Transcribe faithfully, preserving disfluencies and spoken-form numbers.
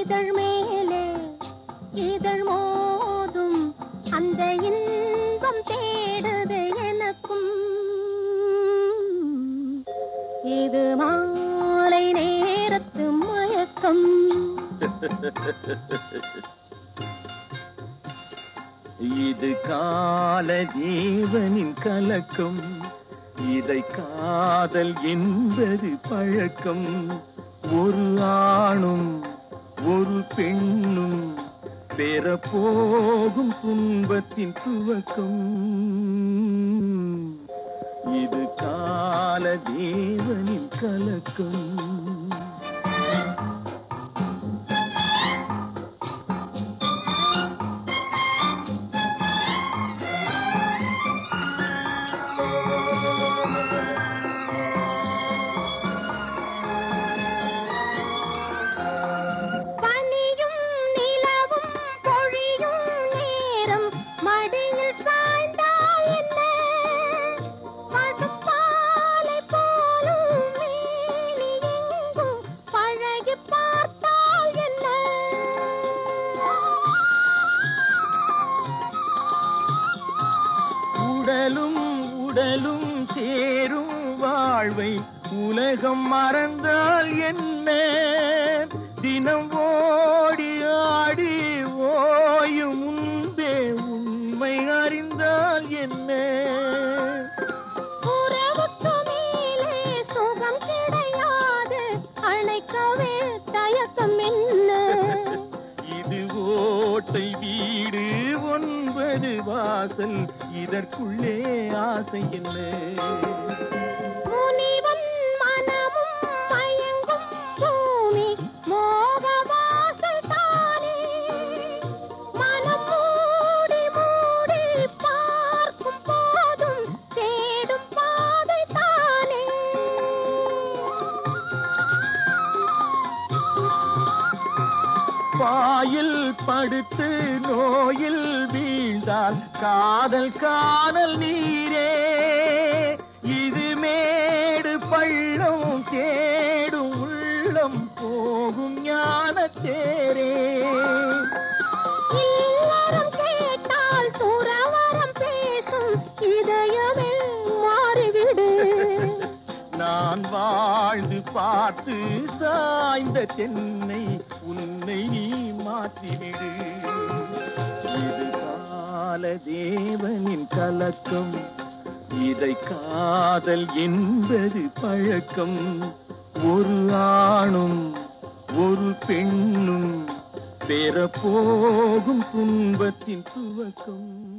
இதழ் மேலே இதழ் மோதும் அந்த இன்பம் தேடுது எனக்கும். இது மாலை நேரத்து மயக்கம். இது கால ஜீவனின் கலக்கம். இதை காதல் என்பது பழக்கம். ஒரு ஆணும் ஒரு பெண்ணும் பெற போகும் துன்பத்தின் துவக்கம். இது கால ஜீவனின் கலக்கம். உடலும் உடலும் சேரும் வாழ்வை உலகம் மறந்தால் என்ன? தினம் ஓடி ஆடி ஓயும் முன்பே உண்மை அறிந்தால் என்ன? உறவுக்கு மேலே சுகம் கிடையாது, அணைக்கவே தயக்கம் என்ன? இது ஓட்டை வீடு ஒன்பது வாசல், இதற்குள்ளே ஆசை என்ன? முனிவன் மனமும் மயங்கும் பூமி மோக வாசல் தானே. மனம் மூடி மூடி பார்க்கும் போதும் தேடும் பாதை தானே. பாயில் படுத்து நோயில் வீழ்ந்தால் காதல் காணல் நீரே. இது மேடு பள்ளம் தேடும் உள்ளம் போகும் ஞானத்தேரே. இல்லறம் கேட்டால் துறவறம் பேசும் இதயமே மாறிவிடு. நான் வாழ்ந்து பார்த்து சாய்ந்த தென்னை உன்னை மாற்றிவிடு. இது கால தேவனின் கலக்கம். இதை காதல் என்பது பழக்கம். ஒரு ஆணும் ஒரு பெண்ணும் பெற போகும் துன்பத்தின் துவக்கம்.